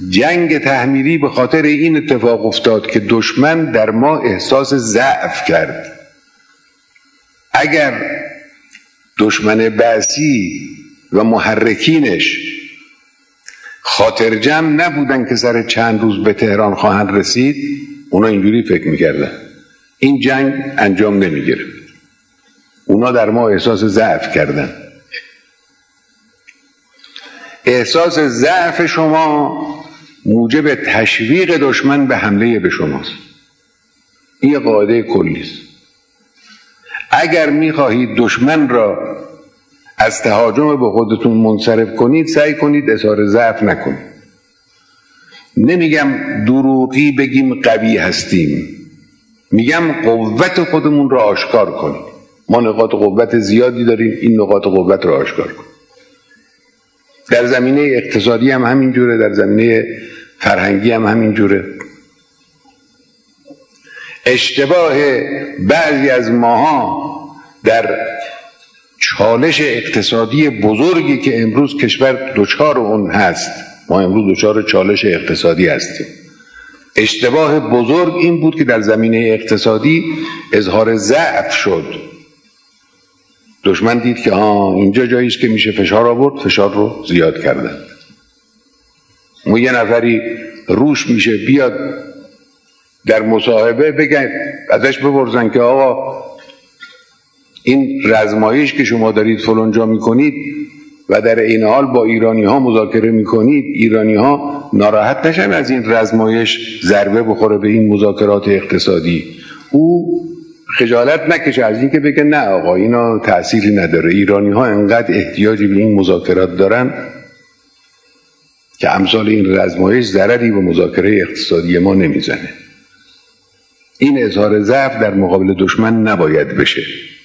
جنگ تحمیلی به خاطر این اتفاق افتاد که دشمن در ما احساس ضعف کرد. اگر دشمن بعثی و محرکینش خاطر جمع نبودن که سر چند روز به تهران خواهند رسید، اونا اینجوری فکر میکردن این جنگ انجام نمیگیره. اونا در ما احساس ضعف کردن. احساس ضعف شما موجب تشویق دشمن به حمله به شماست. این قاعده کلی است. اگر میخواهید دشمن را از تهاجم به خودتون منصرف کنید، سعی کنید اظهار ضعف نکنید. نمیگم دروغی بگیم قوی هستیم، میگم قوت خودمون را آشکار کنید. ما نقاط قوت زیادی داریم، این نقاط قوت را آشکار کنید. در زمینه اقتصادی هم همینجوره، در زمینه فرهنگی هم همینجوره. اشتباه بعضی از ماها در چالش اقتصادی بزرگی که امروز کشور دچار اون هست، ما امروز دچار چالش اقتصادی هستیم، اشتباه بزرگ این بود که در زمینه اقتصادی اظهار ضعف شد. دشمن دید که اینجا جاییست که میشه فشار آورد، فشار رو زیاد کردن. ما یه نفری روش میشه بیاد در مصاحبه بگن، ازش بپرسن که آقا این رزمایش که شما دارید فلان جا میکنید و در این حال با ایرانی ها مذاکره میکنید، ایرانی ها ناراحت نشن از این رزمایش ضربه بخوره به این مذاکرات اقتصادی؟ او خجالت نکشه از این که بگه نه آقا اینا تأثیری نداره، ایرانی ها انقدر احتیاجی به این مذاکرات دارن که امثال این رزمایش ضرری به مذاکره اقتصادی ما نمیزنه. این اظهار ضعف در مقابل دشمن نباید بشه.